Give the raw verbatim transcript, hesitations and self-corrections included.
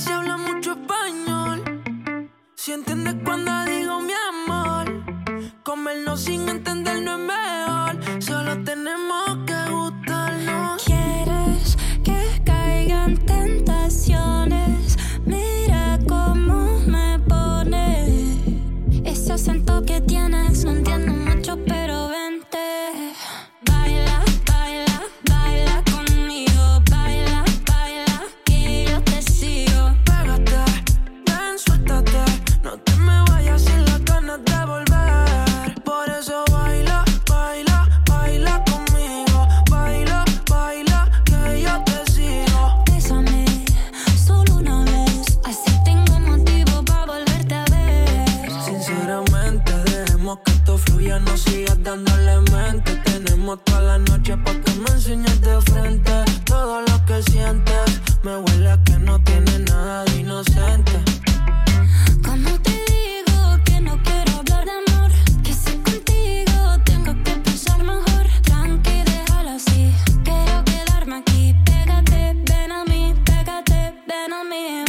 si habla mucho español. Si entiendes cuando digo mi amor. Comernos sin entender no es mejor. Solo tenemos que gustarnos. Quieres que caigan tentaciones. Mira cómo me pone. Ese acento que tienes no entiendo mucho, pero vente. Baila, baila, baila conmigo. Baila, baila, que yo te sigo. Pégate, ven, suéltate. No te me vayas sin las ganas de volver. Por eso baila, baila, baila conmigo. Baila, baila, que yo te sigo. Bésame, solo una vez. Así tengo motivo para volverte a ver. Sinceramente, dejemos que esto fluya. No sigas dándole mente. Tenemos toda la noche pa' que me enseñes de frente. Todo lo que sientes me huele a que no tiene nada de inocente. Como te digo que no quiero hablar de amor, que si contigo tengo que pensar mejor. Tranqui, déjalo así, quiero quedarme aquí. Pégate, ven a mí, pégate, ven a mí.